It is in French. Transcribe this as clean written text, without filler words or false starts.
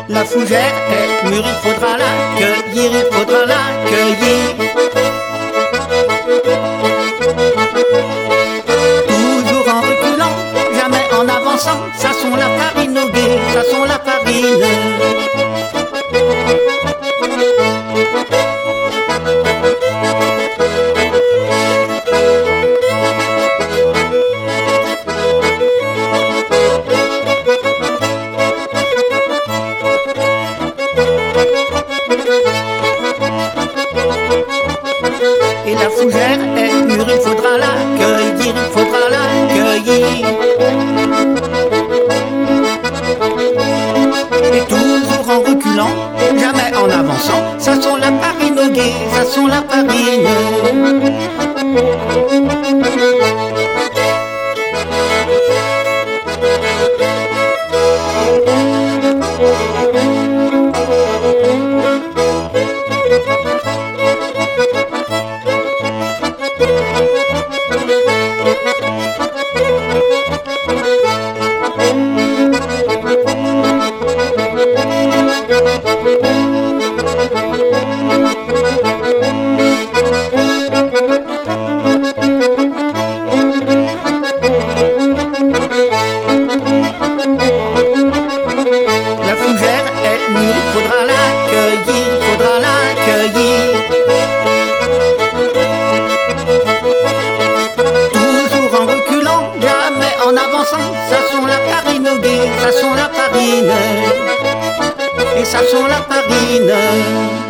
La fougère est mûre, il faudra l'accueillir, il faudra l'accueillir. Toujours en reculant, jamais en avançant, ça sent la farine au gué, ça sent la farine. Et la fougère est mûre, il faudra l'accueillir, il faudra l'accueillir. Et toujours en reculant, jamais en avançant, ça sent la farine au gué, ça sent la farine. La fougère est mûre, il faudra l'accueillir, il faudra l'accueillir. Toujours en reculant, jamais en avançant, ça sent la farine au gué, ça sent la farine. Et ça sent la farine.